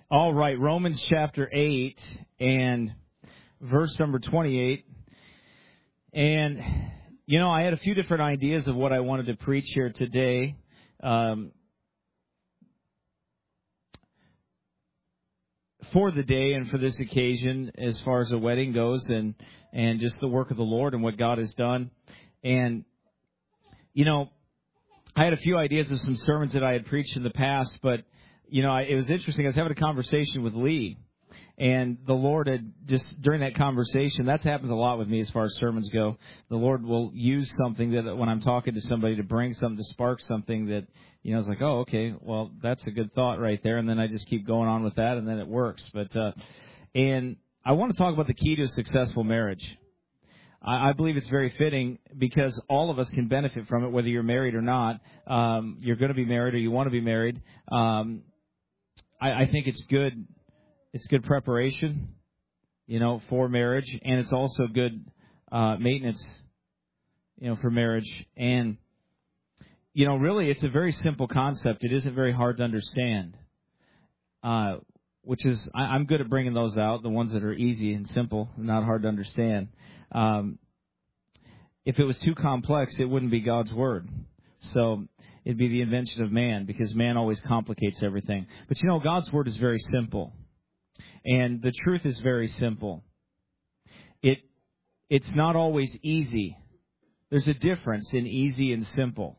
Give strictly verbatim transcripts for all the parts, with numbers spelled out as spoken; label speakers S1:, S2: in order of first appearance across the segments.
S1: All right, Romans chapter eight and verse number twenty-eight. And, you know, I had a few different ideas of what I wanted to preach here today. Um, for the day and for this occasion, as far as the wedding goes, and, and just the work of the Lord and what God has done. And, you know, I had a few ideas of some sermons that I had preached in the past, but, you know, it was interesting. I was having a conversation with Lee, and the Lord had just, during that conversation, that happens a lot with me as far as sermons go. The Lord will use something that when I'm talking to somebody to bring something, to spark something that, you know, it's like, oh, okay, well, that's a good thought right there. And then I just keep going on with that, and then it works. But, uh, and I want to talk about the key to a successful marriage. I believe it's very fitting because all of us can benefit from it, whether you're married or not. Um, you're going to be married or you want to be married. Um, I, I think it's good. It's good preparation, you know, for marriage, and it's also good uh, maintenance, you know, for marriage. And you know, really, it's a very simple concept. It isn't very hard to understand. Uh, which is, I, I'm good at bringing those out, the ones that are easy and simple, and not hard to understand. Um, if it was too complex, it wouldn't be God's Word. So it'd be the invention of man, because man always complicates everything. But you know, God's Word is very simple. And the truth is very simple. It It's not always easy. There's a difference in easy and simple.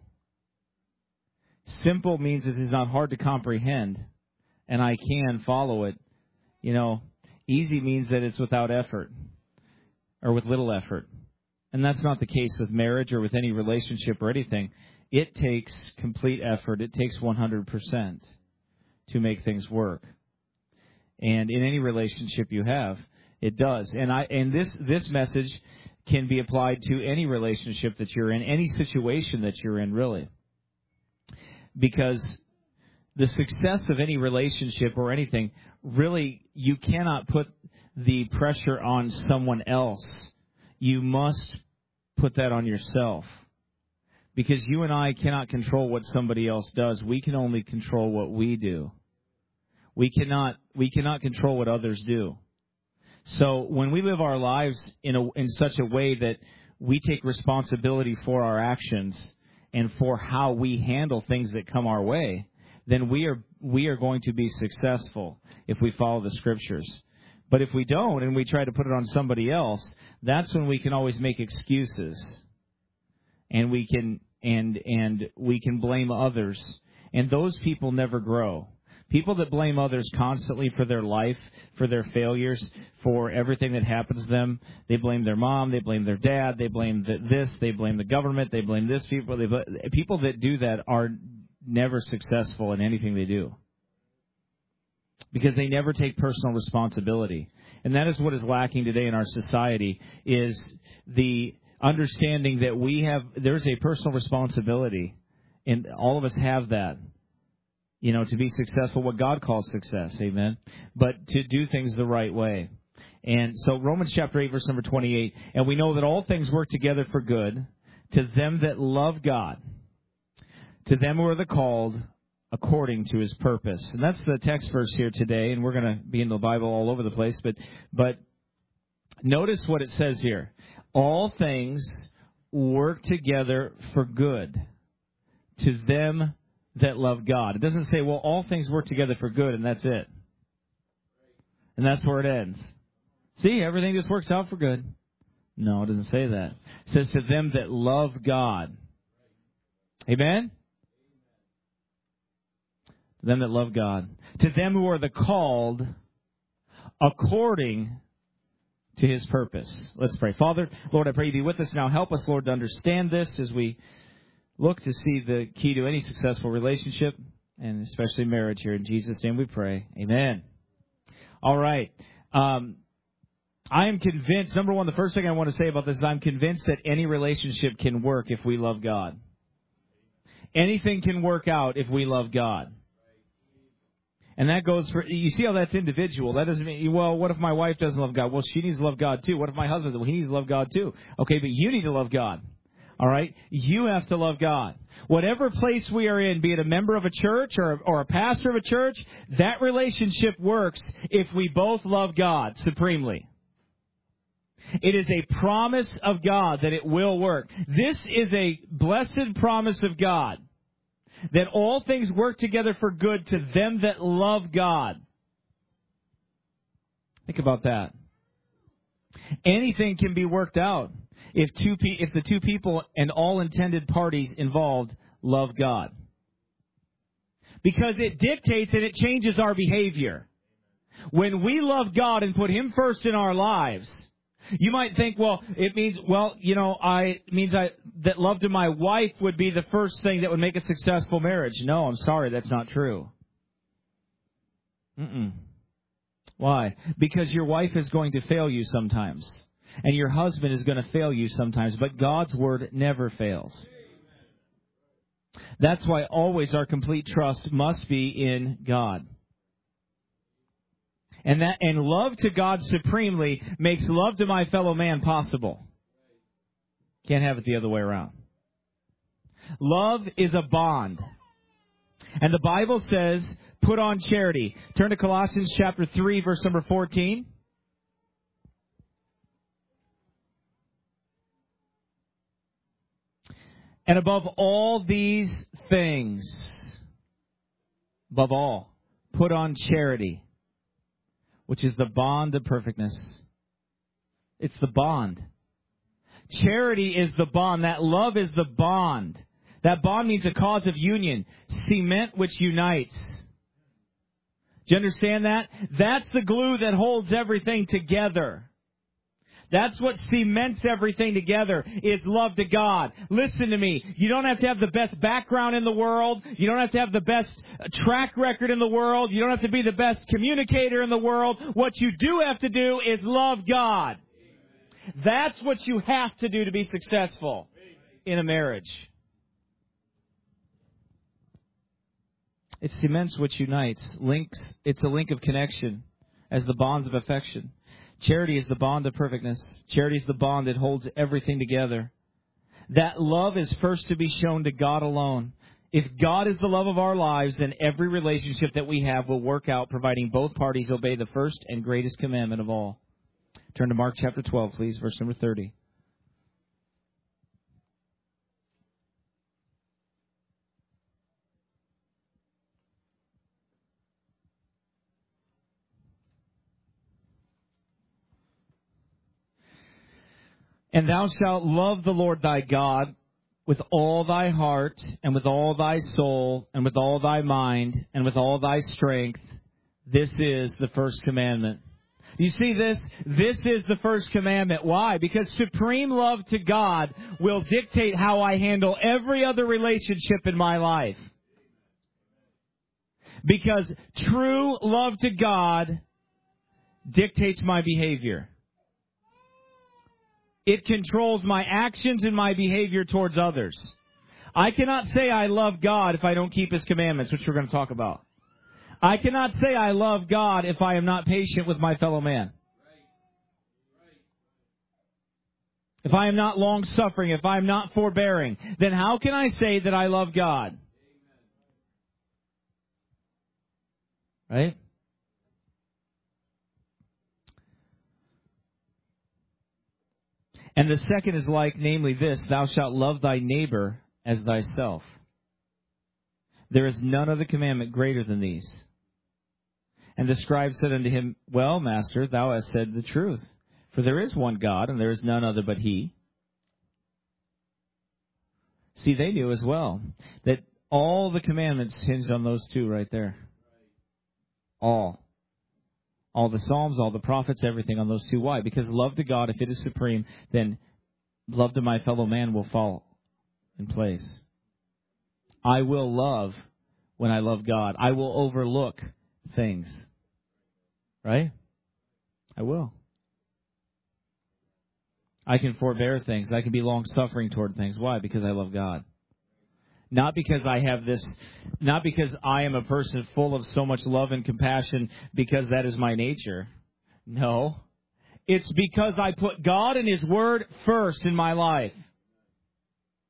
S1: Simple means it is not hard to comprehend, and I can follow it. You know, easy means that it's without effort, or with little effort. And that's not the case with marriage or with any relationship or anything. It takes complete effort. It takes one hundred percent to make things work. And in any relationship you have, it does. And I and this this message can be applied to any relationship that you're in, any situation that you're in, really. Because the success of any relationship or anything, really, you cannot put the pressure on someone else. You must put that on yourself. Because you and I cannot control what somebody else does. We can only control what we do. We cannot we cannot control what others do. So when we live our lives in a, in such a way that we take responsibility for our actions and for how we handle things that come our way, then we are we are going to be successful if we follow the Scriptures. But if we don't and we try to put it on somebody else, that's when we can always make excuses, and we can and and we can blame others, and those people never grow. People that blame others constantly for their life, for their failures, for everything that happens to them, they blame their mom, they blame their dad, they blame the, this, they blame the government, they blame this people. They, people that do that are never successful in anything they do, because they never take personal responsibility. And that is what is lacking today in our society, is the understanding that we have, there's a personal responsibility, and all of us have that, you know, to be successful, what God calls success, amen, but to do things the right way. And so Romans chapter eight, verse number twenty-eight, and we know that all things work together for good to them that love God, to them who are the called according to His purpose. And that's the text verse here today, and we're going to be in the Bible all over the place, but but notice what it says here. All things work together for good to them that love God. It doesn't say, well, all things work together for good, and that's it. And that's where it ends. See, everything just works out for good. No, it doesn't say that. It says to them that love God. Amen? To them that love God. To them who are the called according to His purpose. Let's pray. Father, Lord, I pray You be with us now. Help us, Lord, to understand this as we look to see the key to any successful relationship, and especially marriage here. In Jesus' name we pray. Amen. All right. Um, I am convinced, number one, the first thing I want to say about this is I'm convinced that any relationship can work if we love God. Anything can work out if we love God. And that goes for, you see how that's individual. That doesn't mean, well, what if my wife doesn't love God? Well, she needs to love God too. What if my husband, well, he needs to love God too. Okay, but you need to love God. All right? You have to love God. Whatever place we are in, be it a member of a church or, or a pastor of a church, that relationship works if we both love God supremely. It is a promise of God that it will work. This is a blessed promise of God, that all things work together for good to them that love God. Think about that. Anything can be worked out if two pe- if the two people and all intended parties involved love God. Because it dictates and it changes our behavior. When we love God and put Him first in our lives, you might think, well, it means, well, you know, I it means I that love to my wife would be the first thing that would make a successful marriage. No, I'm sorry, that's not true. Mm-mm. Why? Because your wife is going to fail you sometimes. And your husband is going to fail you sometimes. But God's word never fails. That's why always our complete trust must be in God. And that and love to God supremely makes love to my fellow man possible. Can't have it the other way around. Love is a bond. And the Bible says, put on charity. Turn to Colossians chapter three, verse number fourteen. And above all these things, above all, put on charity, which is the bond of perfectness. It's the bond. Charity is the bond. That love is the bond. That bond means a cause of union. Cement which unites. Do you understand that? That's the glue that holds everything together. That's what cements everything together, is love to God. Listen to me. You don't have to have the best background in the world. You don't have to have the best track record in the world. You don't have to be the best communicator in the world. What you do have to do is love God. That's what you have to do to be successful in a marriage. It cements what unites. Links. It's a link of connection as the bonds of affection. Charity is the bond of perfectness. Charity is the bond that holds everything together. That love is first to be shown to God alone. If God is the love of our lives, then every relationship that we have will work out, providing both parties obey the first and greatest commandment of all. Turn to Mark chapter twelve, please, verse number thirty. And thou shalt love the Lord thy God with all thy heart, and with all thy soul, and with all thy mind, and with all thy strength. This is the first commandment. You see this? This is the first commandment. Why? Because supreme love to God will dictate how I handle every other relationship in my life. Because true love to God dictates my behavior. It controls my actions and my behavior towards others. I cannot say I love God if I don't keep His commandments, which we're going to talk about. I cannot say I love God if I am not patient with my fellow man. If I am not long-suffering, if I am not forbearing, then how can I say that I love God? Right? And the second is like, namely this, thou shalt love thy neighbor as thyself. There is none other commandment greater than these. And the scribe said unto him, well, master, thou hast said the truth. For there is one God, and there is none other but He. See, they knew as well that all the commandments hinged on those two right there. All. All the Psalms, all the prophets, everything on those two. Why? Because love to God, if it is supreme, then love to my fellow man will fall in place. I will love when I love God. I will overlook things. Right? I will. I can forbear things. I can be long-suffering toward things. Why? Because I love God. Not because I have this, not because I am a person full of so much love and compassion because that is my nature. No. It's because I put God and His Word first in my life.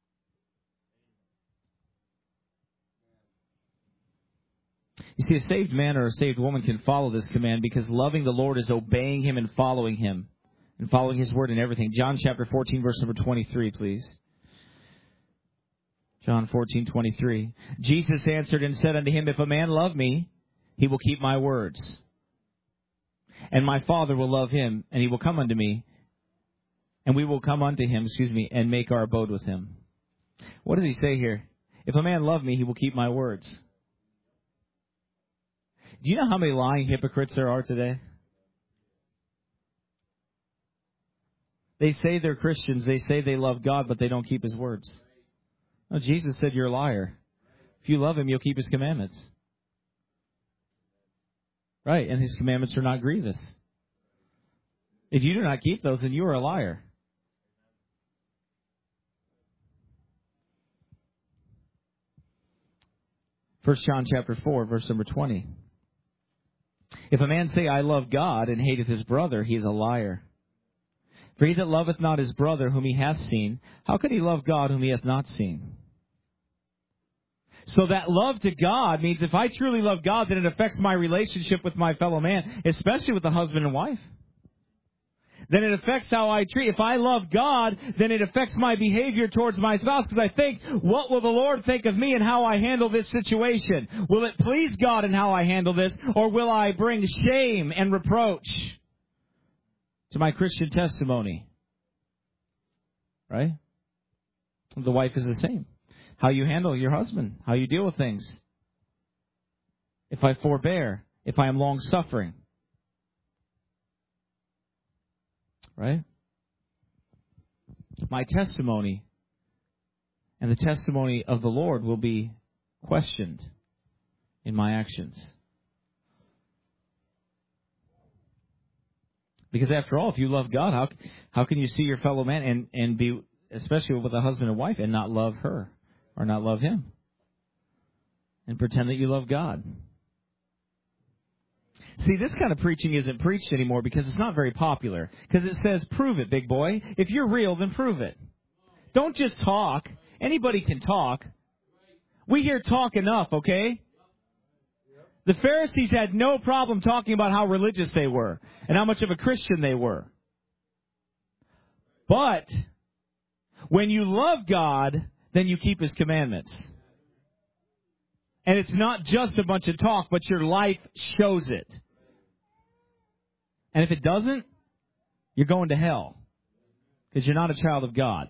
S1: You see, a saved man or a saved woman can follow this command because loving the Lord is obeying Him and following Him and following His word in everything. John chapter fourteen, verse number twenty-three, please. John fourteen, twenty-three. Jesus answered and said unto him, If a man love me, he will keep my words. And my Father will love him, and he will come unto me, and we will come unto him, excuse me, and make our abode with him. What does he say here? If a man love me, he will keep my words. Do you know how many lying hypocrites there are today? They say they're Christians, they say they love God, but they don't keep His words. No, Jesus said you're a liar. If you love Him, you'll keep His commandments. Right, and His commandments are not grievous. If you do not keep those, then you are a liar. First John chapter four, verse number twenty. If a man say, I love God, and hateth his brother, he is a liar. For he that loveth not his brother whom he hath seen, how can he love God whom he hath not seen? So that love to God means if I truly love God, then it affects my relationship with my fellow man, especially with the husband and wife. Then it affects how I treat. If I love God, then it affects my behavior towards my spouse, because I think, what will the Lord think of me and how I handle this situation? Will it please God in how I handle this, or will I bring shame and reproach to my Christian testimony? Right? The wife is the same. How you handle your husband, how you deal with things. If I forbear, if I am long-suffering. Right? My testimony and the testimony of the Lord will be questioned in my actions. Because after all, if you love God, how how can you see your fellow man and, and be, especially with a husband and wife, and not love her or not love him? And pretend that you love God. See, this kind of preaching isn't preached anymore because it's not very popular. Because it says, prove it, big boy. If you're real, then prove it. Don't just talk. Anybody can talk. We hear talk enough, okay? The Pharisees had no problem talking about how religious they were and how much of a Christian they were. But when you love God, then you keep His commandments. And it's not just a bunch of talk, but your life shows it. And if it doesn't, you're going to hell. Because you're not a child of God.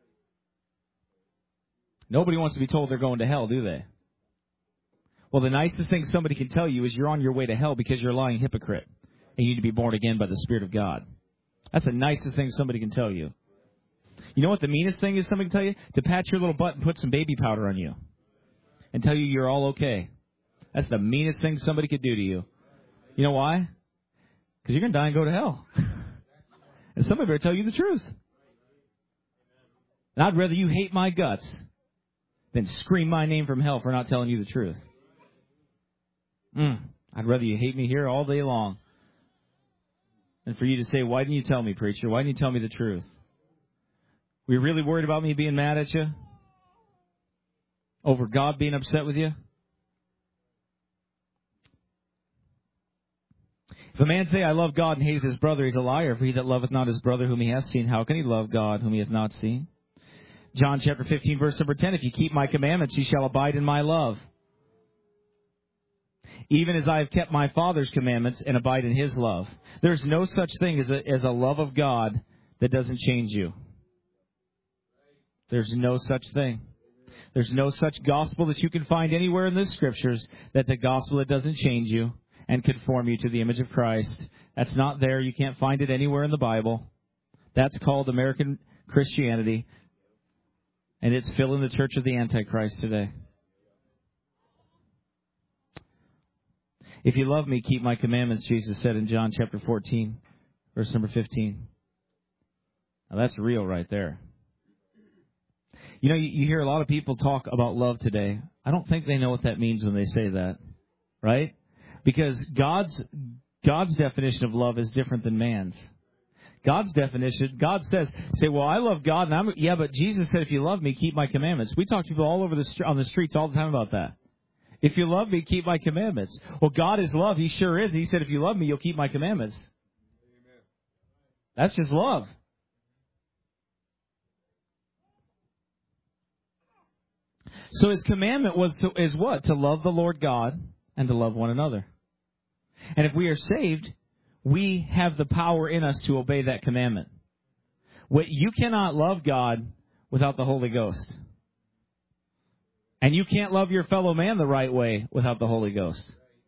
S1: Nobody wants to be told they're going to hell, do they? Well, the nicest thing somebody can tell you is you're on your way to hell because you're a lying hypocrite. And you need to be born again by the Spirit of God. That's the nicest thing somebody can tell you. You know what the meanest thing is somebody can tell you? To pat your little butt and put some baby powder on you. And tell you you're all okay. That's the meanest thing somebody could do to you. You know why? Because you're going to die and go to hell. And somebody better tell you the truth. And I'd rather you hate my guts than scream my name from hell for not telling you the truth. Mm, I'd rather you hate me here all day long than for you to say, why didn't you tell me, preacher? Why didn't you tell me the truth? Were you really worried about me being mad at you? Over God being upset with you? If a man say, I love God, and hateth his brother, he's a liar. For he that loveth not his brother whom he hath seen, how can he love God whom he hath not seen? John chapter fifteen, verse number ten, if you keep my commandments, ye shall abide in my love. Even as I have kept my Father's commandments and abide in His love. There's no such thing as a, as a love of God that doesn't change you. There's no such thing. There's no such gospel that you can find anywhere in the Scriptures that the gospel that doesn't change you and conform you to the image of Christ. That's not there. You can't find it anywhere in the Bible. That's called American Christianity. And it's filling the church of the Antichrist today. If you love me, keep my commandments, Jesus said in John chapter fourteen, verse number fifteen. Now that's real right there. You know, you, you hear a lot of people talk about love today. I don't think they know what that means when they say that, right? Because God's God's definition of love is different than man's. God's definition, God says, say, well, I love God, and I'm, yeah, but Jesus said, if you love me, keep my commandments. We talk to people all over the on the streets all the time about that. If you love me, keep my commandments. Well, God is love. He sure is. He said, if you love me, you'll keep my commandments. Amen. That's just love. So his commandment was to, is what? To love the Lord God and to love one another. And if we are saved, we have the power in us to obey that commandment. What, you cannot love God without the Holy Ghost. And you can't love your fellow man the right way without the Holy Ghost.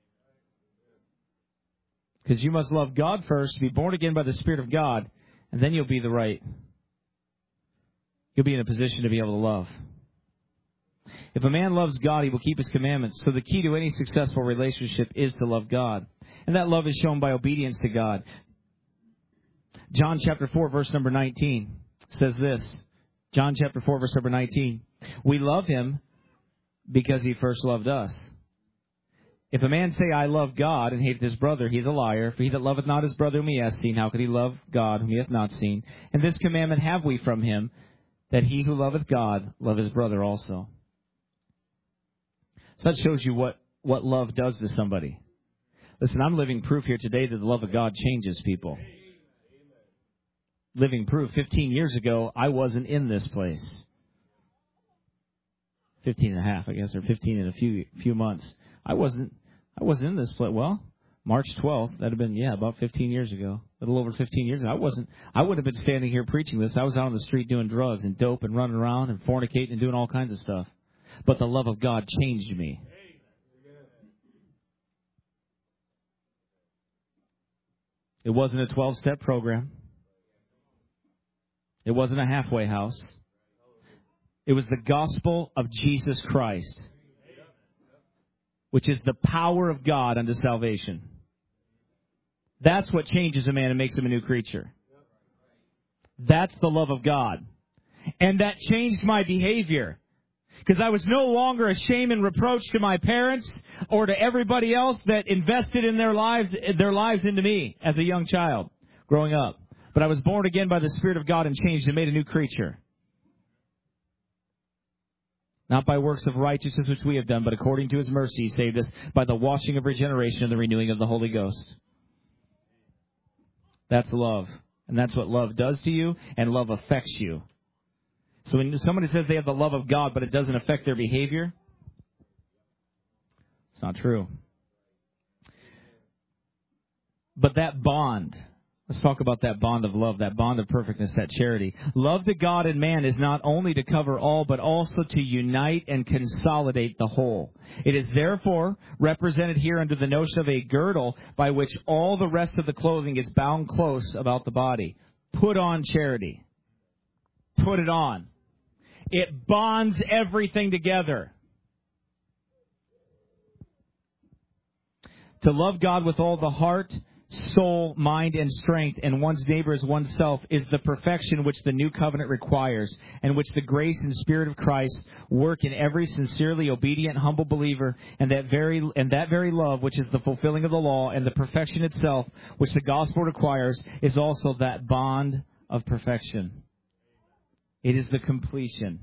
S1: Because you must love God first, be born again by the Spirit of God, and then you'll be the right. You'll be in a position to be able to love. If a man loves God, he will keep his commandments. So the key to any successful relationship is to love God. And that love is shown by obedience to God. John chapter four, verse number nineteen says this. John chapter four, verse number nineteen. We love him because he first loved us. If a man say, I love God, and hateth his brother, he is a liar. For he that loveth not his brother whom he hath seen, how could he love God whom he hath not seen? And this commandment have we from him, that he who loveth God love his brother also. So that shows you what, what love does to somebody. Listen, I'm living proof here today that the love of God changes people. Living proof. Fifteen years ago, I wasn't in this place. Fifteen and a half, I guess, or fifteen in a few few months. I wasn't I wasn't in this place. Well, March twelfth, that'd have been, yeah, about fifteen years ago. A little over fifteen years ago. I wasn't, I wouldn't have been standing here preaching this. I was out on the street doing drugs and dope and running around and fornicating and doing all kinds of stuff. But the love of God changed me. It wasn't a twelve-step program. It wasn't a halfway house. It was the gospel of Jesus Christ, which is the power of God unto salvation. That's what changes a man and makes him a new creature. That's the love of God. And that changed my behavior. Because I was no longer a shame and reproach to my parents or to everybody else that invested in their lives, their lives into me as a young child growing up. But I was born again by the Spirit of God and changed and made a new creature. Not by works of righteousness which we have done, but according to his mercy he saved us by the washing of regeneration and the renewing of the Holy Ghost. That's love. And that's what love does to you, and love affects you. So when somebody says they have the love of God, but it doesn't affect their behavior, it's not true. But that bond, let's talk about that bond of love, that bond of perfectness, that charity. Love to God and man is not only to cover all, but also to unite and consolidate the whole. It is therefore represented here under the notion of a girdle by which all the rest of the clothing is bound close about the body. Put on charity. Put it on. It bonds everything together. To love God with all the heart, soul, mind, and strength, and one's neighbor as oneself, is the perfection which the new covenant requires, and which the grace and Spirit of Christ work in every sincerely obedient, humble believer, and that very and that very love, which is the fulfilling of the law, and the perfection itself, which the gospel requires, is also that bond of perfection. It is the completion.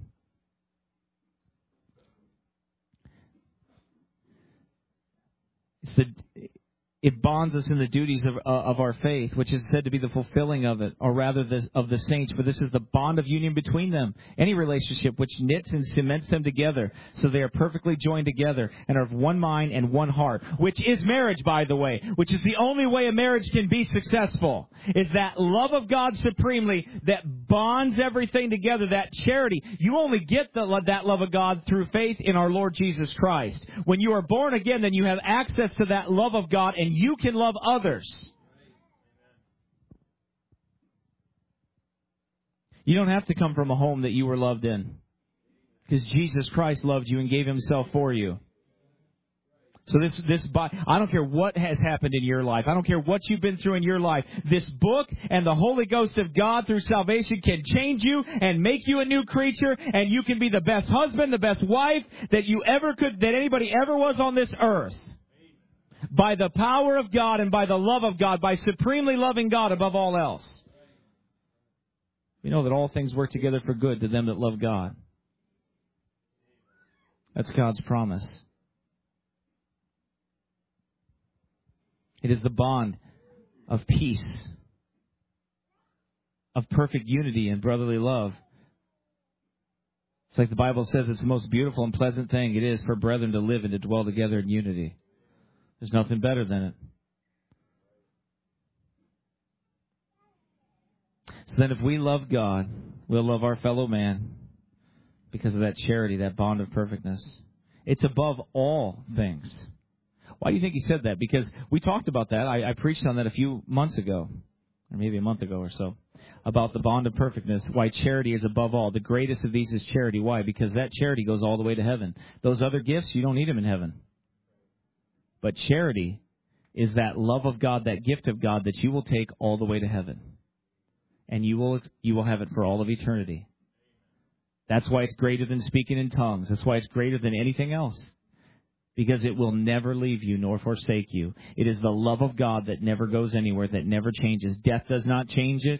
S1: It's the, it bonds us in the duties of, uh, of our faith, which is said to be the fulfilling of it, or rather the, of the saints. For this is the bond of union between them. Any relationship which knits and cements them together, so they are perfectly joined together and are of one mind and one heart, which is marriage, by the way, which is the only way a marriage can be successful, is that love of God supremely that bonds everything together, that charity. You only get the, that love of God through faith in our Lord Jesus Christ. When you are born again, then you have access to that love of God, and you can love others. You don't have to come from a home that you were loved in, because Jesus Christ loved you and gave himself for you. So this, this, I don't care what has happened in your life. I don't care what you've been through in your life. This book and the Holy Ghost of God through salvation can change you and make you a new creature, and you can be the best husband, the best wife that you ever could, that anybody ever was on this earth. By the power of God and by the love of God, by supremely loving God above all else. We know that all things work together for good to them that love God. That's God's promise. It is the bond of peace, of perfect unity and brotherly love. It's like the Bible says, it's the most beautiful and pleasant thing it is for brethren to live and to dwell together in unity. There's nothing better than it. So then if we love God, we'll love our fellow man because of that charity, that bond of perfectness. It's above all things. Why do you think he said that? Because we talked about that. I, I preached on that a few months ago, or maybe a month ago or so, about the bond of perfectness, why charity is above all. The greatest of these is charity. Why? Because that charity goes all the way to heaven. Those other gifts, you don't need them in heaven. But charity is that love of God, that gift of God that you will take all the way to heaven. And you will you will have it for all of eternity. That's why it's greater than speaking in tongues. That's why it's greater than anything else. Because it will never leave you nor forsake you. It is the love of God that never goes anywhere, that never changes. Death does not change it.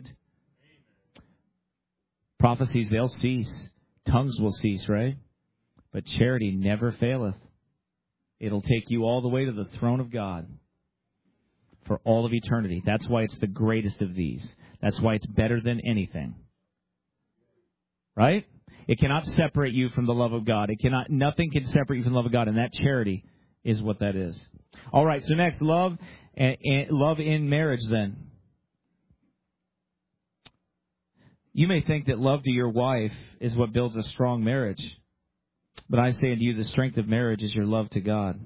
S1: Prophecies, they'll cease. Tongues will cease, right? But charity never faileth. It'll take you all the way to the throne of God for all of eternity. That's why it's the greatest of these. That's why it's better than anything. Right? It cannot separate you from the love of God. It cannot. Nothing can separate you from the love of God, and that charity is what that is. All right. So next, love and, and love in marriage. Then you may think that love to your wife is what builds a strong marriage, but I say unto you, the strength of marriage is your love to God.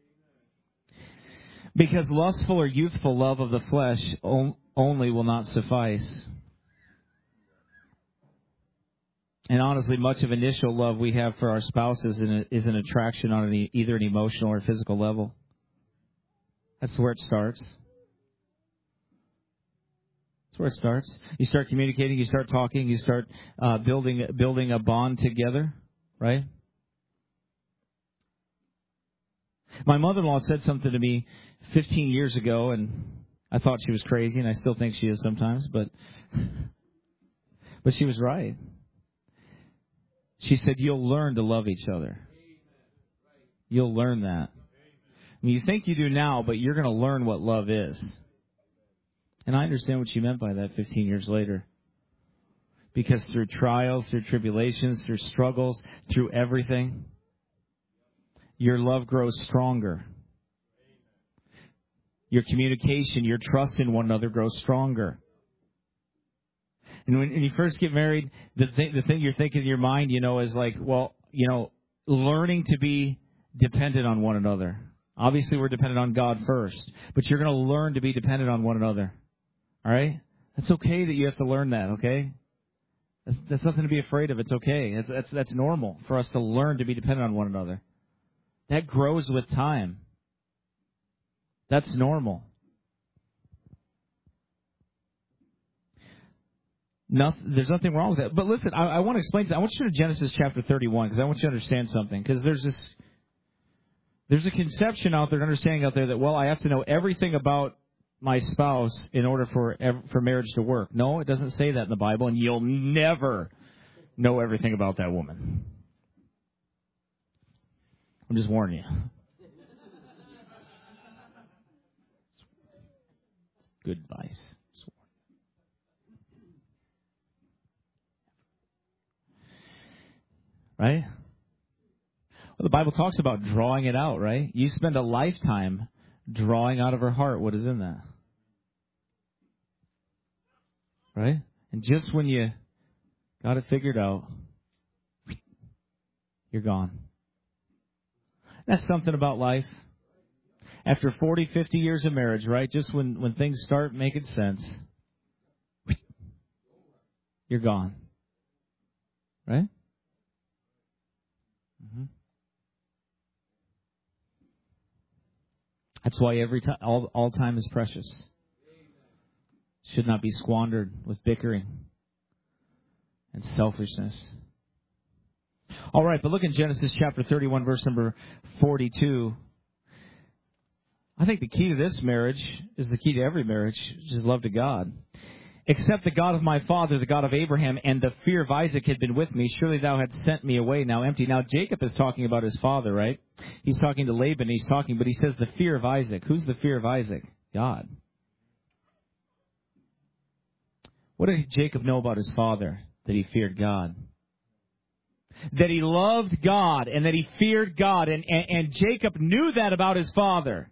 S1: Because lustful or youthful love of the flesh only will not suffice. And honestly, much of initial love we have for our spouses is an attraction on an, either an emotional or physical level. That's where it starts. That's where it starts. You start communicating, you start talking, you start uh, building building a bond together, right? My mother-in-law said something to me fifteen years ago, and I thought she was crazy, and I still think she is sometimes, but but she was right. She said, you'll learn to love each other. You'll learn that. I mean, you think you do now, but you're going to learn what love is. And I understand what she meant by that fifteen years later. Because through trials, through tribulations, through struggles, through everything, your love grows stronger. Your communication, your trust in one another grows stronger. And when, when you first get married, the thing, the thing you're thinking in your mind, you know, is like, well, you know, learning to be dependent on one another. Obviously, we're dependent on God first, but you're going to learn to be dependent on one another. All right? It's okay that you have to learn that, okay? That's, that's nothing to be afraid of. It's okay. That's, that's, that's normal for us to learn to be dependent on one another. That grows with time. That's normal. Nothing, there's nothing wrong with that. But listen, I, I want to explain. I want you to Genesis chapter thirty-one because I want you to understand something. Because there's this, there's a conception out there, an understanding out there that, well, I have to know everything about my spouse in order for for marriage to work. No, it doesn't say that in the Bible, and you'll never know everything about that woman. I'm just warning you. Good advice. Right? Well, the Bible talks about drawing it out, right? You spend a lifetime drawing out of her heart what is in that. Right? And just when you got it figured out, you're gone. That's something about life. After forty, fifty years of marriage, right? Just when, when things start making sense, you're gone. Right? Mm-hmm. That's why every time, all, all time is precious. Should not be squandered with bickering and selfishness. All right, but look in Genesis chapter thirty-one, verse number forty-two. I think the key to this marriage is the key to every marriage, which is love to God. Except the God of my father, the God of Abraham, and the fear of Isaac had been with me. Surely thou hadst sent me away now empty. Now Jacob is talking about his father, right? He's talking to Laban. He's talking, but he says the fear of Isaac. Who's the fear of Isaac? God. What did Jacob know about his father? That he feared God. That he loved God and that he feared God. And, and, and Jacob knew that about his father.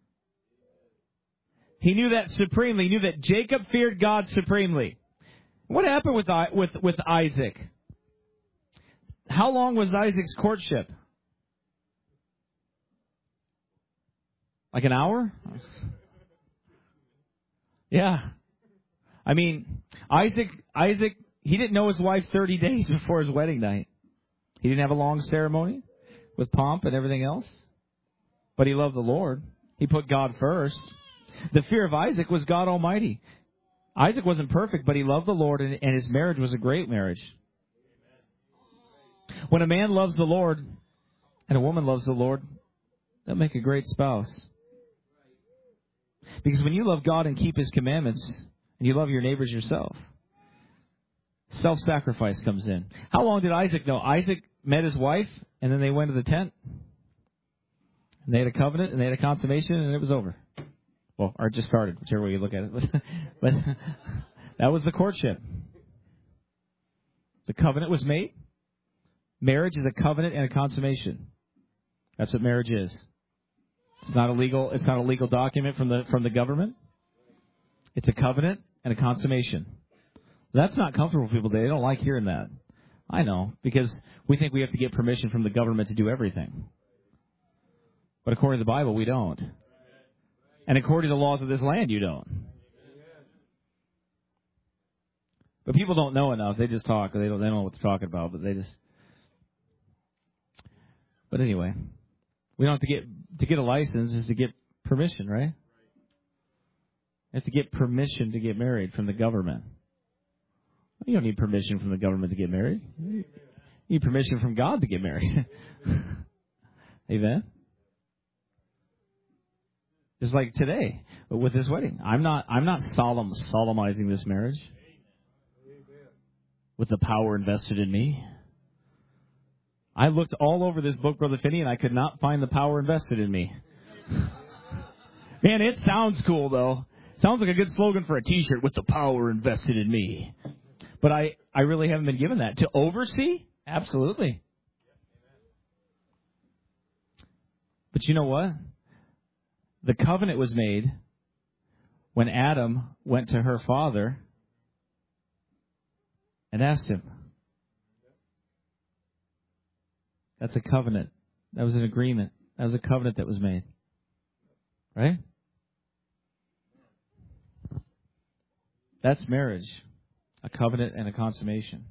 S1: He knew that supremely. He knew that Jacob feared God supremely. What happened with, with, with Isaac? How long was Isaac's courtship? Like an hour? Yeah. I mean, Isaac, Isaac, he didn't know his wife thirty days before his wedding night. He didn't have a long ceremony with pomp and everything else. But he loved the Lord. He put God first. The fear of Isaac was God Almighty. Isaac wasn't perfect, but he loved the Lord, and, and his marriage was a great marriage. When a man loves the Lord and a woman loves the Lord, they'll make a great spouse. Because when you love God and keep His commandments, and you love your neighbors yourself, self-sacrifice comes in. How long did Isaac know? Isaac met his wife, and then they went to the tent. And they had a covenant, and they had a consummation, and it was over. Well, or it just started, whichever way you look at it. But that was the courtship. The covenant was made. Marriage is a covenant and a consummation. That's what marriage is. It's not a legal. It's not a legal document from the from the government. It's a covenant and a consummation. That's not comfortable for people today. They don't like hearing that. I know, because we think we have to get permission from the government to do everything. But according to the Bible, we don't. And according to the laws of this land, you don't. But people don't know enough. They just talk. They don't. They don't know what they're talking about. But they just. But anyway, we don't have to get to get a license is to get permission, right? You have to get permission to get married from the government. You don't need permission from the government to get married. You need permission from God to get married. Amen? Just like today with this wedding. I'm not I'm not solemn solemnizing this marriage with the power invested in me. I looked all over this book, Brother Finney, and I could not find the power invested in me. Man, it sounds cool, though. Sounds like a good slogan for a T-shirt, with the power invested in me. But I, I really haven't been given that. To oversee? Absolutely. But you know what? The covenant was made when Adam went to her father and asked him. That's a covenant. That was an agreement. That was a covenant that was made. Right? That's marriage. A covenant and a consummation.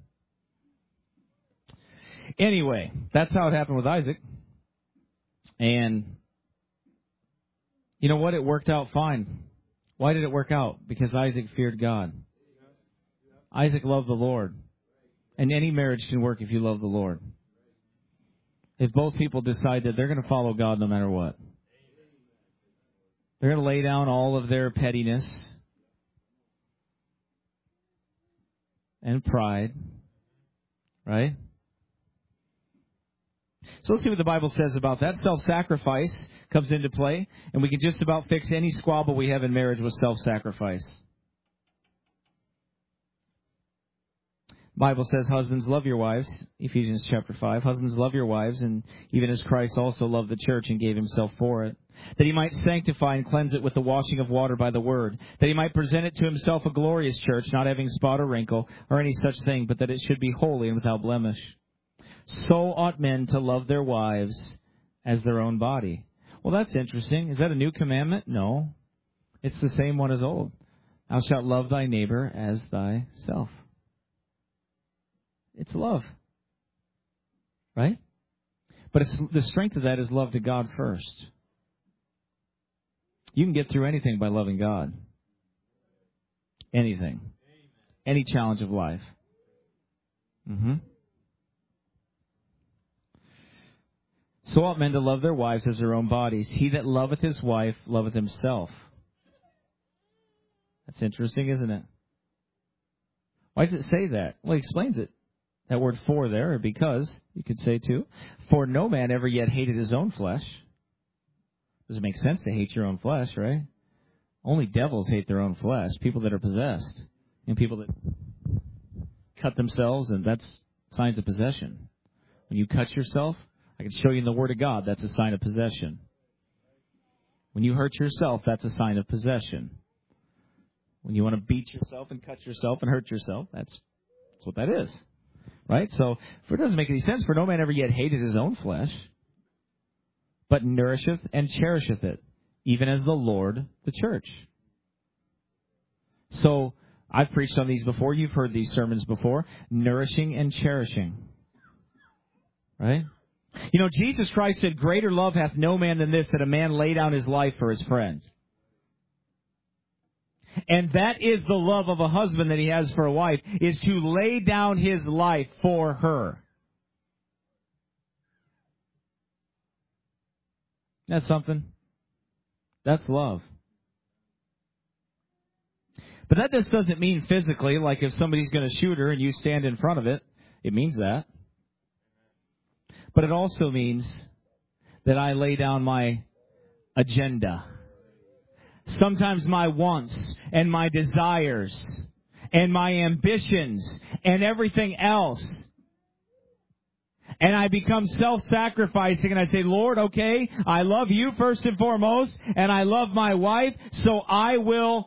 S1: Anyway, that's how it happened with Isaac. And you know what? It worked out fine. Why did it work out? Because Isaac feared God. Isaac loved the Lord. And any marriage can work if you love the Lord. If both people decide that they're going to follow God no matter what. They're going to lay down all of their pettiness and pride. Right? So let's see what the Bible says about that. Self-sacrifice comes into play. And we can just about fix any squabble we have in marriage with self-sacrifice. Bible says, husbands, love your wives. Ephesians chapter five. Husbands, love your wives, and even as Christ also loved the church and gave himself for it, that he might sanctify and cleanse it with the washing of water by the word, that he might present it to himself a glorious church, not having spot or wrinkle or any such thing, but that it should be holy and without blemish. So ought men to love their wives as their own body. Well, that's interesting. Is that a new commandment? No. It's the same one as old. Thou shalt love thy neighbor as thyself. It's love. Right? But it's, the strength of that is love to God first. You can get through anything by loving God. Anything. Any challenge of life. Mm-hmm. So ought men to love their wives as their own bodies. He that loveth his wife loveth himself. That's interesting, isn't it? Why does it say that? Well, he explains it. That word for there, or because, you could say too. For no man ever yet hated his own flesh. Does it make sense to hate your own flesh, right? Only devils hate their own flesh, people that are possessed, and people that cut themselves, and that's signs of possession. When you cut yourself, I can show you in the Word of God, that's a sign of possession. When you hurt yourself, that's a sign of possession. When you want to beat yourself and cut yourself and hurt yourself, that's, that's what that is. Right? So, for it doesn't make any sense, for no man ever yet hated his own flesh, but nourisheth and cherisheth it, even as the Lord the church. So, I've preached on these before. You've heard these sermons before. Nourishing and cherishing. Right? You know, Jesus Christ said, greater love hath no man than this, that a man lay down his life for his friends. And that is the love of a husband that he has for a wife, is to lay down his life for her. That's something. That's love. But that just doesn't mean physically, like if somebody's going to shoot her and you stand in front of it, it means that. But it also means that I lay down my agenda. Sometimes my wants and my desires and my ambitions and everything else. And I become self-sacrificing and I say, Lord, okay, I love you first and foremost, and I love my wife, so I will,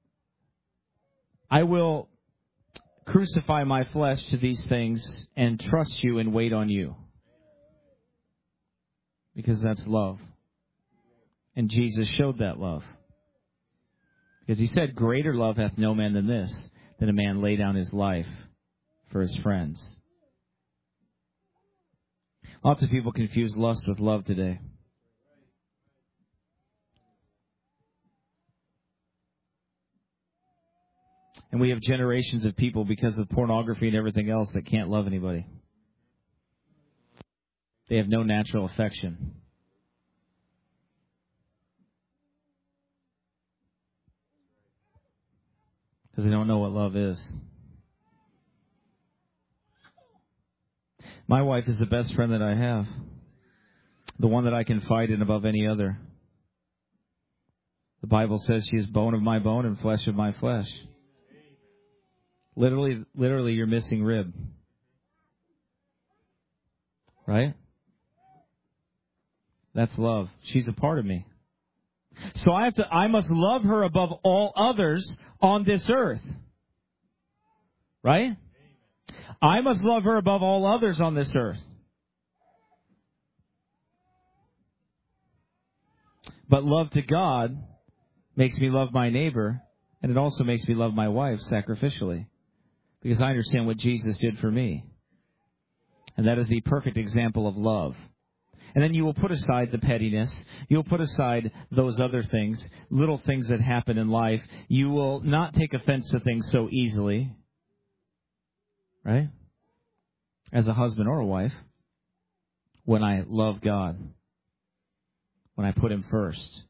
S1: I will crucify my flesh to these things and trust you and wait on you. Because that's love. And Jesus showed that love. Because he said, greater love hath no man than this, that a man lay down his life for his friends. Lots of people confuse lust with love today. And we have generations of people, because of pornography and everything else, that can't love anybody. They have no natural affection. Because they don't know what love is. My wife is the best friend that I have. The one that I can fight in above any other. The Bible says she is bone of my bone and flesh of my flesh. Literally, literally your missing rib. Right? That's love. She's a part of me. So I have to, I must love her above all others on this earth. Right? I must love her above all others on this earth. But love to God makes me love my neighbor, and it also makes me love my wife sacrificially. Because I understand what Jesus did for me. And that is the perfect example of love. And then you will put aside the pettiness. You'll put aside those other things, little things that happen in life. You will not take offense to things so easily. Right? As a husband or a wife. When I love God. When I put Him first.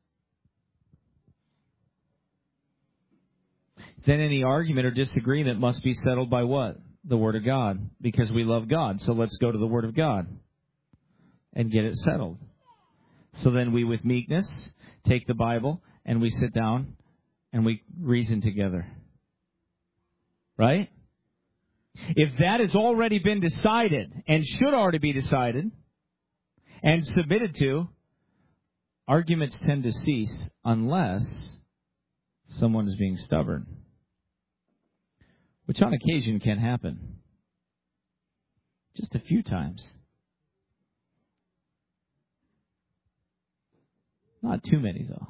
S1: Then any argument or disagreement must be settled by what? The Word of God. Because we love God. So let's go to the Word of God. And get it settled. So then we, with meekness, take the Bible and we sit down and we reason together. Right? If that has already been decided and should already be decided and submitted to, arguments tend to cease unless someone is being stubborn. Which on occasion can happen. Just a few times. Not too many, though.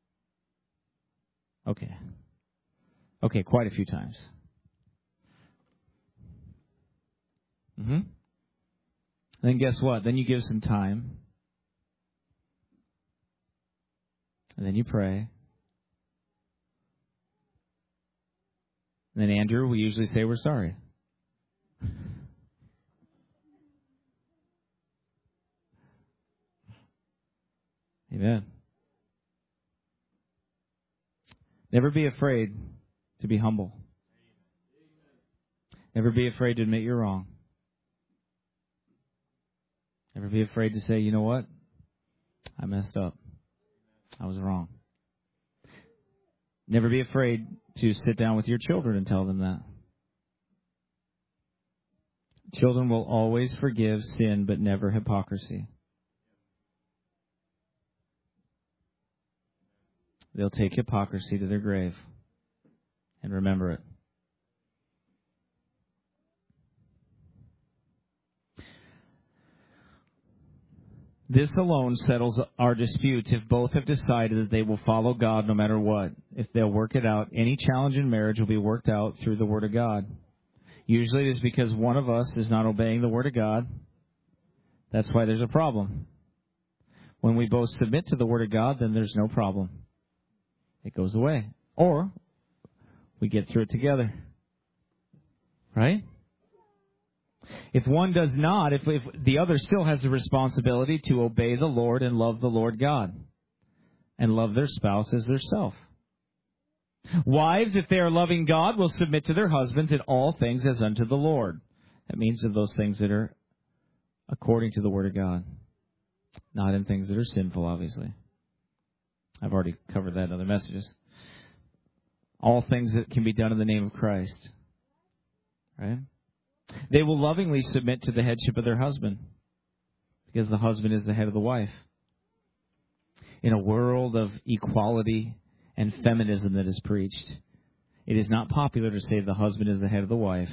S1: Okay. Okay, quite a few times. Mm-hmm. Then guess what? Then you give some time. And then you pray. And then, Andrew, we usually say we're sorry. Amen. Never be afraid to be humble. Never be afraid to admit you're wrong. Never be afraid to say, you know what? I messed up. I was wrong. Never be afraid to sit down with your children and tell them that. Children will always forgive sin, but never hypocrisy. They'll take hypocrisy to their grave. And remember it. This alone settles our disputes if both have decided that they will follow God no matter what. If they'll work it out, any challenge in marriage will be worked out through the Word of God. Usually it is because one of us is not obeying the Word of God. That's why there's a problem. When we both submit to the Word of God, then there's no problem. It goes away. Or we get through it together. Right? If one does not, if, if the other still has the responsibility to obey the Lord and love the Lord God and love their spouse as their self. Wives, if they are loving God, will submit to their husbands in all things as unto the Lord. That means of those things that are according to the Word of God, not in things that are sinful, obviously. I've already covered that in other messages. All things that can be done in the name of Christ. Right? They will lovingly submit to the headship of their husband, because the husband is the head of the wife. In a world of equality and feminism that is preached, it is not popular to say the husband is the head of the wife.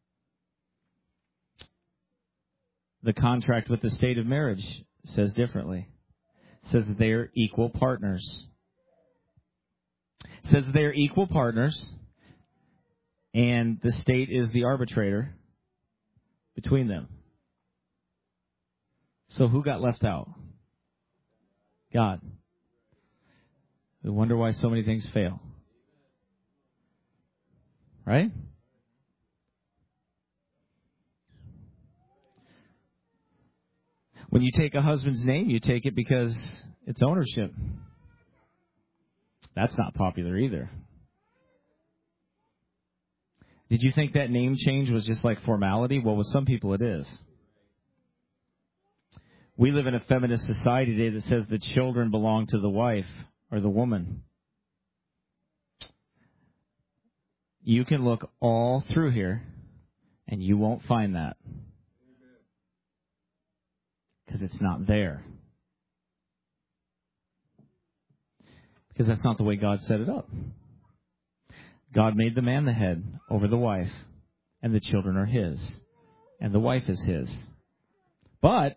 S1: The contract with the state of marriage says differently. It says that they are equal partners. It says that they are equal partners, and the state is the arbitrator between them. So who got left out? God. We wonder why so many things fail. Right? When you take a husband's name, you take it because it's ownership. That's not popular either. Did you think that name change was just like formality? Well, with some people it is. We live in a feminist society today that says the children belong to the wife or the woman. You can look all through here and you won't find that. Because it's not there. Because that's not the way God set it up. God made the man the head over the wife, and the children are his, and the wife is his. But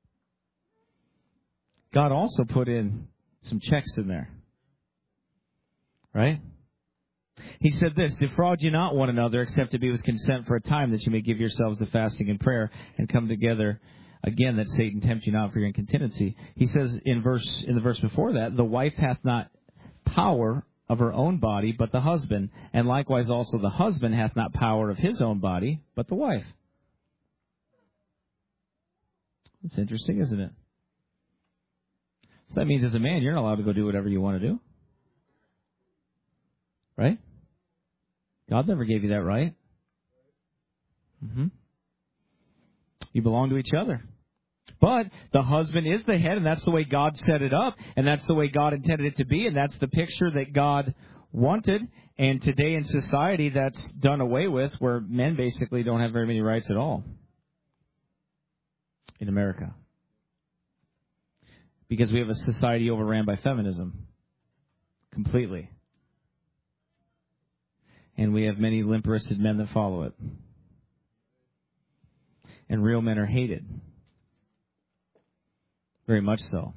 S1: God also put in some checks in there. Right? He said this, defraud you not one another, except to be with consent for a time, that you may give yourselves to fasting and prayer, and come together again, that Satan tempt you not for your incontinency. He says in verse in the verse before that, the wife hath not power of her own body, but the husband, and likewise also the husband hath not power of his own body, but the wife. It's interesting, isn't it? So that means as a man, you're not allowed to go do whatever you want to do. Right? God never gave you that right. Mm-hmm. You belong to each other. But the husband is the head, and that's the way God set it up, and that's the way God intended it to be, and that's the picture that God wanted. And today in society, that's done away with, where men basically don't have very many rights at all in America. Because we have a society overran by feminism completely. And we have many limp-wristed men that follow it. And real men are hated. Very much so.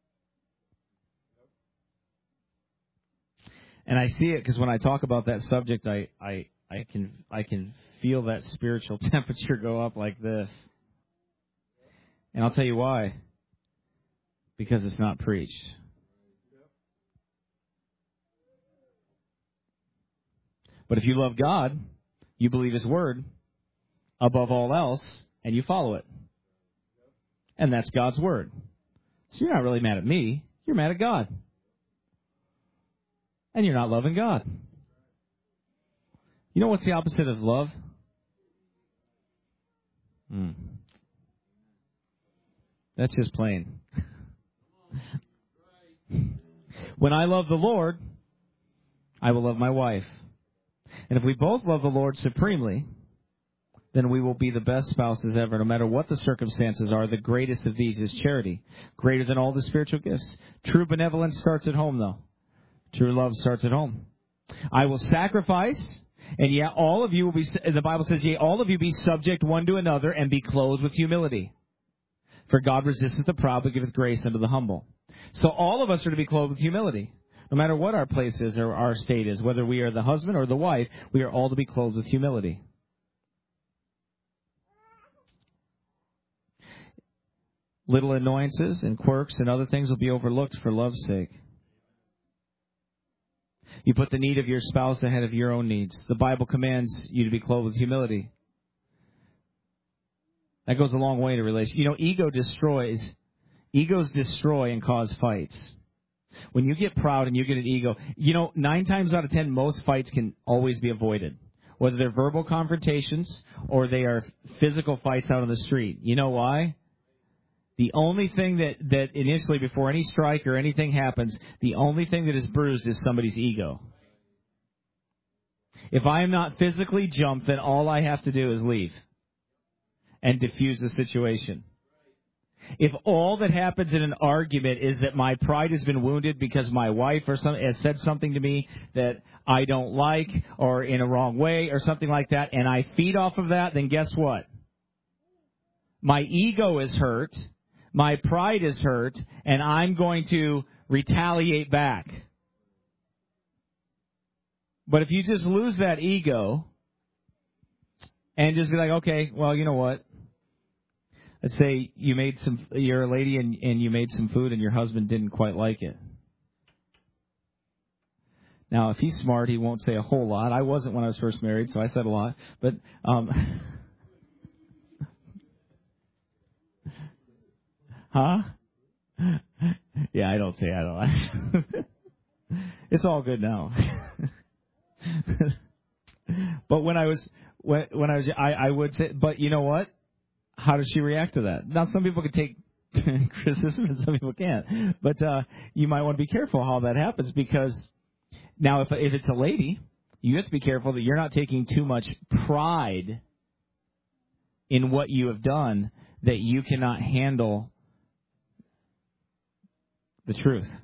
S1: And I see it because when I talk about that subject, I, I, I can I can feel that spiritual temperature go up like this. And I'll tell you why. Because it's not preached. But if you love God, you believe His Word above all else, and you follow it. And that's God's Word. So you're not really mad at me. You're mad at God. And you're not loving God. You know what's the opposite of love? Hmm. That's just plain. When I love the Lord, I will love my wife. And if we both love the Lord supremely, then we will be the best spouses ever, no matter what the circumstances are. The greatest of these is charity, greater than all the spiritual gifts. True benevolence starts at home, though. True love starts at home. I will sacrifice, and yet all of you will be, the Bible says, yea, all of you be subject one to another and be clothed with humility. For God resisteth the proud, but giveth grace unto the humble. So all of us are to be clothed with humility. No matter what our place is or our state is, whether we are the husband or the wife, we are all to be clothed with humility. Little annoyances and quirks and other things will be overlooked for love's sake. You put the need of your spouse ahead of your own needs. The Bible commands you to be clothed with humility. That goes a long way in a relationship. You know, ego destroys. Egos destroy and cause fights. When you get proud and you get an ego, you know, nine times out of ten, most fights can always be avoided. Whether they're verbal confrontations or they are physical fights out on the street. You know why? The only thing that, that initially, before any strike or anything happens, the only thing that is bruised is somebody's ego. If I am not physically jumped, then all I have to do is leave and diffuse the situation. If all that happens in an argument is that my pride has been wounded because my wife or some, has said something to me that I don't like or in a wrong way or something like that, and I feed off of that, then guess what? My ego is hurt. My pride is hurt, and I'm going to retaliate back. But if you just lose that ego and just be like, okay, well, you know what? Let's say you made some, you're a lady and, and you made some food and your husband didn't quite like it. Now, if he's smart, he won't say a whole lot. I wasn't when I was first married, so I said a lot. But, um, huh? Yeah, I don't say I don't. It's all good now. But when I was when when I was I, I would say, but you know what? How does she react to that? Now, some people can take criticism and some people can't. But uh, you might want to be careful how that happens, because now if if it's a lady, you have to be careful that you're not taking too much pride in what you have done that you cannot handle the truth. Do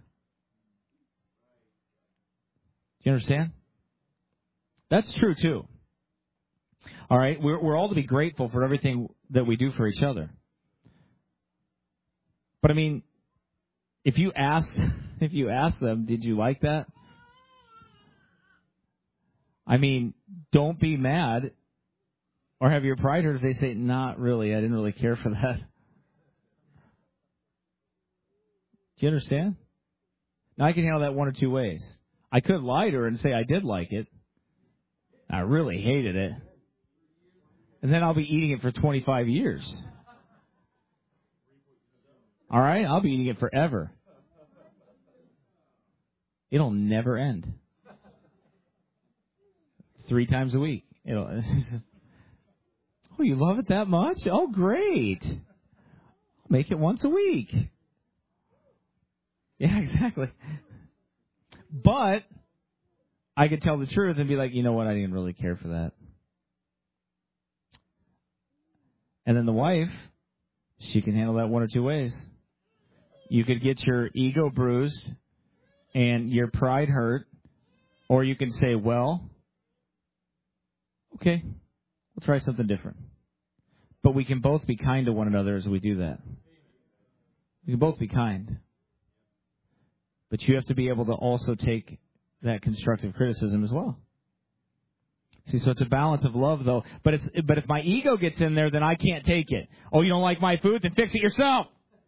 S1: you understand? That's true, too. All right? We're, we're all to be grateful for everything that we do for each other. But, I mean, if you ask, if you ask them, did you like that? I mean, don't be mad or have your pride hurt if they say, not really, I didn't really care for that. Do you understand? Now, I can handle that one or two ways. I could lie to her and say I did like it. I really hated it. And then I'll be eating it for twenty-five years. All right? I'll be eating it forever. It'll never end. Three times a week. It'll, oh, you love it that much? Oh, great. Make it once a week. Yeah, exactly. But I could tell the truth and be like, you know what, I didn't really care for that. And then the wife, she can handle that one or two ways. You could get your ego bruised and your pride hurt, or you can say, well, okay, we'll try something different. But we can both be kind to one another as we do that. We can both be kind. But you have to be able to also take that constructive criticism as well. See, so it's a balance of love, though. But it's but if my ego gets in there, then I can't take it. Oh, you don't like my food? Then fix it yourself.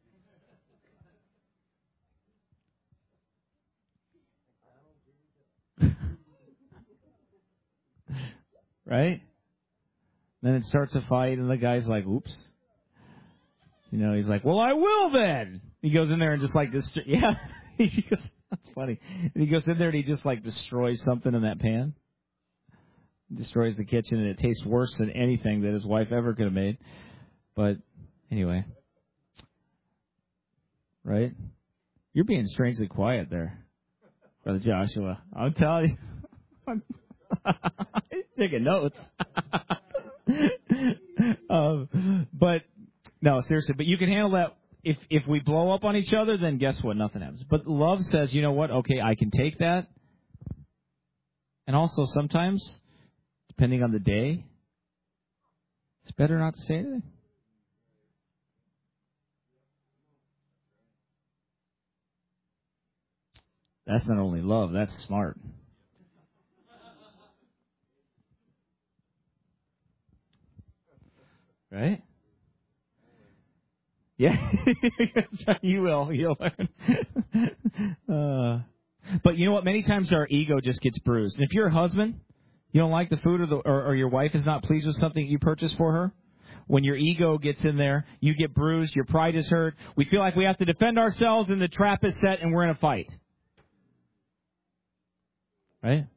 S1: Right? Then it starts a fight, and the guy's like, oops. You know, he's like, well, I will then. He goes in there and just like, dist- yeah. He goes, that's funny. And he goes in there and he just like destroys something in that pan. Destroys the kitchen, and it tastes worse than anything that his wife ever could have made. But anyway. Right? You're being strangely quiet there, Brother Joshua. I'm telling you. Taking notes. um, but, no, seriously, but you can handle that. If if we blow up on each other, then guess what? Nothing happens. But love says, you know what? Okay, I can take that. And also sometimes, depending on the day, it's better not to say anything. That's not only love, that's smart. Right? Yeah. You will. You'll learn. uh, but you know what? Many times our ego just gets bruised. And if you're a husband, you don't like the food, or, the, or, or your wife is not pleased with something you purchased for her, when your ego gets in there, you get bruised, your pride is hurt. We feel like we have to defend ourselves, and the trap is set, and we're in a fight. Right?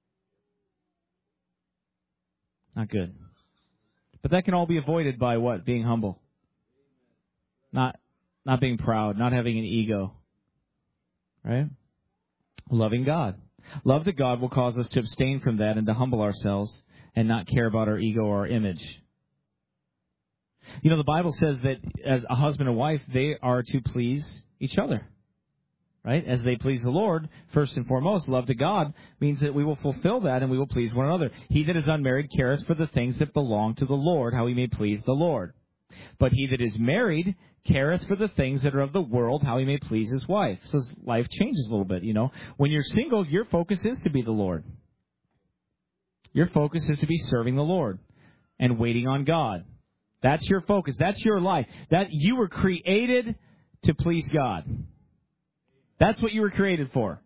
S1: Not good. But that can all be avoided by what? Being humble. Not not being proud, not having an ego. Right? Loving God. Love to God will cause us to abstain from that and to humble ourselves and not care about our ego or our image. You know, the Bible says that as a husband and wife, they are to please each other. Right? As they please the Lord, first and foremost, love to God means that we will fulfill that and we will please one another. He that is unmarried careth for the things that belong to the Lord, how he may please the Lord. But he that is married careth for the things that are of the world, how he may please his wife. So his life changes a little bit, you know. When you're single, your focus is to be the Lord. Your focus is to be serving the Lord and waiting on God. That's your focus. That's your life. That you were created to please God. That's what you were created for.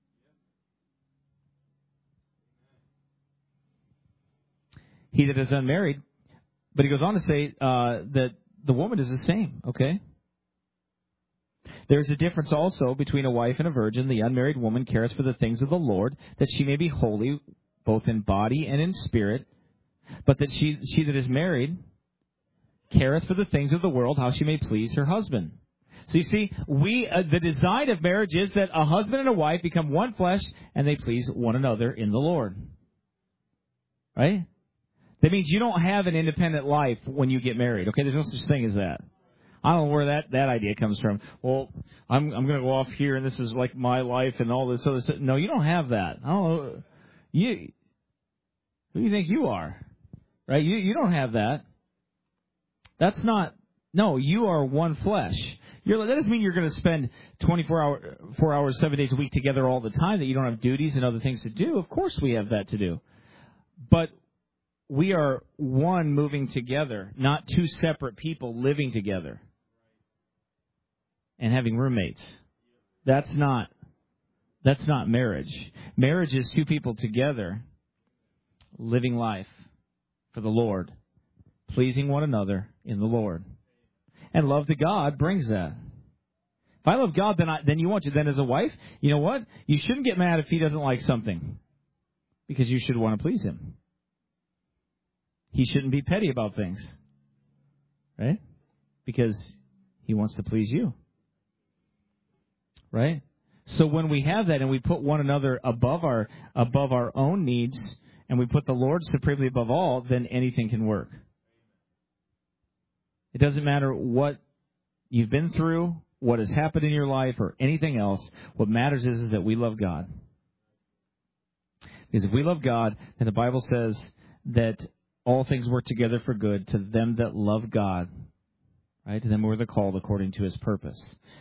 S1: He that is unmarried, but he goes on to say uh, that the woman is the same, okay? There's a difference also between a wife and a virgin. The unmarried woman cares for the things of the Lord, that she may be holy, both in body and in spirit. But that she, she that is married careth for the things of the world, how she may please her husband. So you see, we uh, the design of marriage is that a husband and a wife become one flesh, and they please one another in the Lord. Right? That means you don't have an independent life when you get married. Okay, there's no such thing as that. I don't know where that, that idea comes from. Well, I'm I'm going to go off here, and this is like my life and all this other stuff. No, you don't have that. I don't know. You, who do you think you are? Right? You you don't have that. That's not. No, you are one flesh. You're, that doesn't mean you're going to spend twenty-four hour, four hours, seven days a week together all the time, that you don't have duties and other things to do. Of course we have that to do. But we are one moving together, not two separate people living together and having roommates. That's not, that's not marriage. Marriage is two people together living life for the Lord, pleasing one another in the Lord. And love to God brings that. If I love God, then I, then you want to. Then as a wife, you know what? You shouldn't get mad if he doesn't like something, because you should want to please him. He shouldn't be petty about things, right? Because he wants to please you, right? So when we have that and we put one another above our above our own needs, and we put the Lord supremely above all, then anything can work. It doesn't matter what you've been through, what has happened in your life, or anything else. What matters is, is that we love God. Because if we love God, then the Bible says that all things work together for good to them that love God. Right? To them who are called according to his purpose.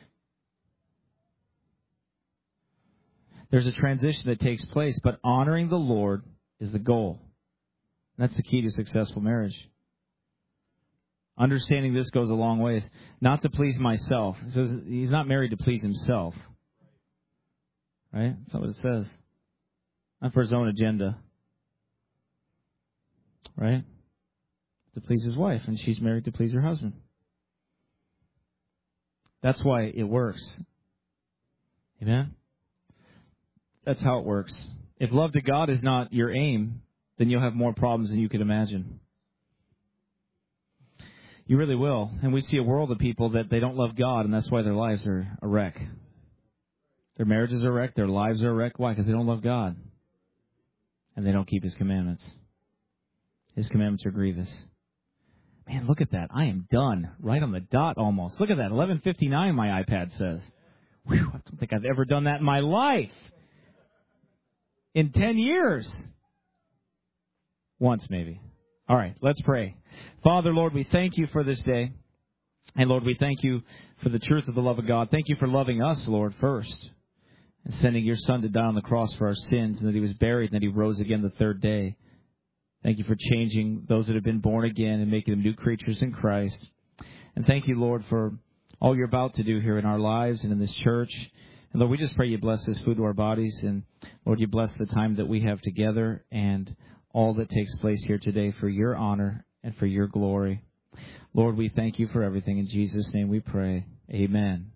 S1: There's a transition that takes place, but honoring the Lord is the goal. That's the key to successful marriage. Understanding this goes a long way. Not to please myself. It says he's not married to please himself. Right? That's not what it says. Not for his own agenda. Right? To please his wife. And she's married to please her husband. That's why it works. Amen? That's how it works. If love to God is not your aim, then you'll have more problems than you could imagine. You really will. And we see a world of people that they don't love God, and that's why their lives are a wreck. Their marriages are a wreck. Their lives are a wreck. Why? Because they don't love God. and they don't keep His commandments. His commandments are grievous. Man, look at that. I am done. Right on the dot almost. Look at that. eleven fifty-nine, my iPad says. Whew, I don't think I've ever done that in my life. In ten years. Once, maybe. All right, let's pray. Father, Lord, we thank You for this day. And, Lord, we thank You for the truth of the love of God. Thank You for loving us, Lord, first. And sending Your Son to die on the cross for our sins. And that He was buried and that He rose again the third day. Thank You for changing those that have been born again and making them new creatures in Christ. And thank You, Lord, for all You're about to do here in our lives and in this church. And, Lord, we just pray You bless this food to our bodies. And, Lord, You bless the time that we have together and all that takes place here today for Your honor and for Your glory. Lord, we thank You for everything. In Jesus' name we pray. Amen.